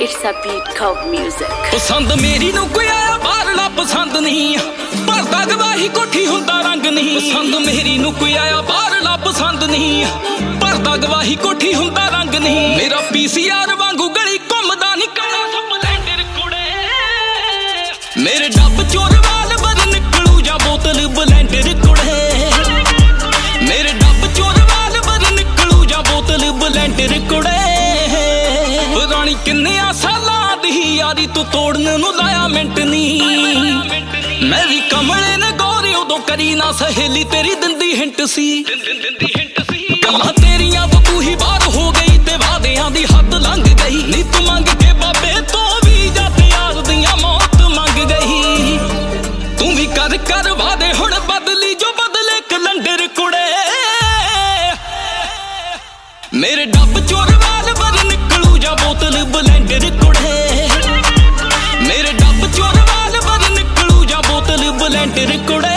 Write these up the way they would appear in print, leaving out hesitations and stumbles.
It's a beat called music. पसंद मेरी नू कोई आया बाहरला पसंद नहीं भरदा गवाही कोठी हुंदा रंग नहीं पसंद मेरी नू कोई आया बाहरला पसंद नहीं भरदा गवाही कोठी हुंदा रंग नहीं मेरा पीसीआर वांगू गली घुमदा नहीं काला स्पलेंडर कुड़े मेरे डब चोर वाल बर निकलू जा बोतल ब्लेंडर कुड़े मेरे डब चोर वाल बर निकलू जा बोतल ब्लेंडर कुड़े रानी किन्ने सालां दी यारी तू तोड़ने नू लाया मिंट नहीं मैं भी कमले ने गौरी उदों करी ना सहेली तेरी दिंदी हिंट सी गल्लां तेरियां तो तू ही बाहर हो गई ते वादियां दी हद लंघ गई नी तू मंग के बाबे तो भी जद यार दियां मौत मंग गई तू भी कर वादे हुण बदली जो बदले कलंडर कुड़े मेरे डब चोर वाल बर निकलू जा बोतल ब्लेंडर कुड़े मेरे डब चोर वाल बर निकलू जा बोतल ब्लेंडर कुड़े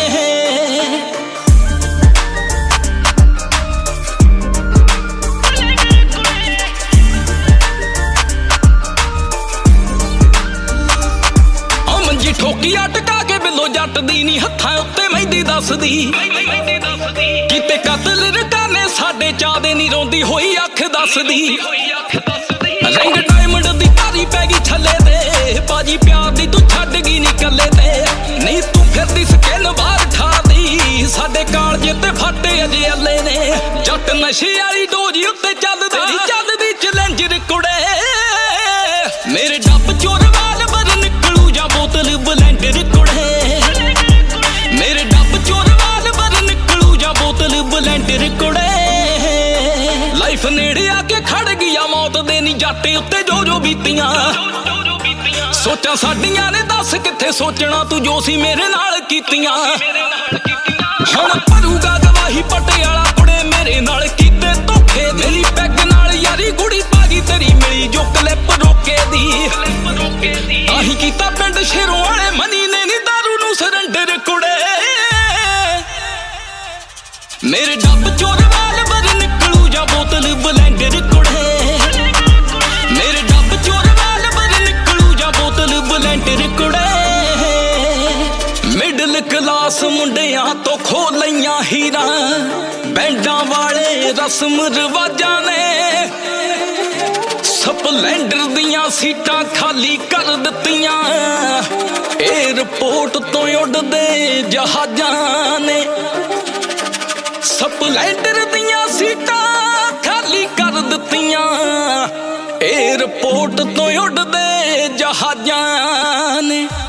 मंजी ठोकी अटका के बिलो जट दी नी हत्थां उत्ते मेहंदी दसदी किते कतल रकाने साडे चादे नी रोंदी होई अख दसदी रंग डायमंड दी तारी पै गई छले ते बाजी प्यार दी तू छड्ड गई नी कल्ले ते नहीं तू फिरदी स्किन बाहर ठा दी साडे कालजे ते फटे अजे अल्ले ने जट नशे वाली डोजी उत्ते चलदी चैलेंजर कुड़े मेरे डब चोर वाल बर निकलू जा बोतल ब्लेंडर कुड़े मेरे डब चोर वाल बर निकलू जा बोतल ब्लेंडर कुड़े लाइफ नेड़े आके खड़ गया मौत दे नी जाटे उत्ते जो बीतियां सोचा साडियां ने दस किथे सोचना तू जो सी मेरे नाल कीतियां हुण भरूगा गवाही पटियाला कुड़े मेरे नाल कीते धोखे मेरी पैग नाल यारी गुड़ी पागी तेरी मिली जो क्लिप रोके दी आही कीता पिंड शेरों वाले मनी ने नी दारू नू सरंडर कुड़े मेरे डब चोर वाल बर निकलू जा बोतल ब्लेंडर कुड़े मेरे डब चोर वाल बर निकलू जा बोतल ब्लेंडर कुड़े मिडल क्लास मुंडियां तो खो लईयां हीरा बैंडां वाले रस्म रिवाजां ने स्पलेंडर दियां सीटां खाली कर दित्तियां एयरपोर्ट तो उड़दे जहाजां ने स्पलेंडर दियां सीटां खाली कर दित्तियां एयरपोर्ट तो उड़दे जहाजां ने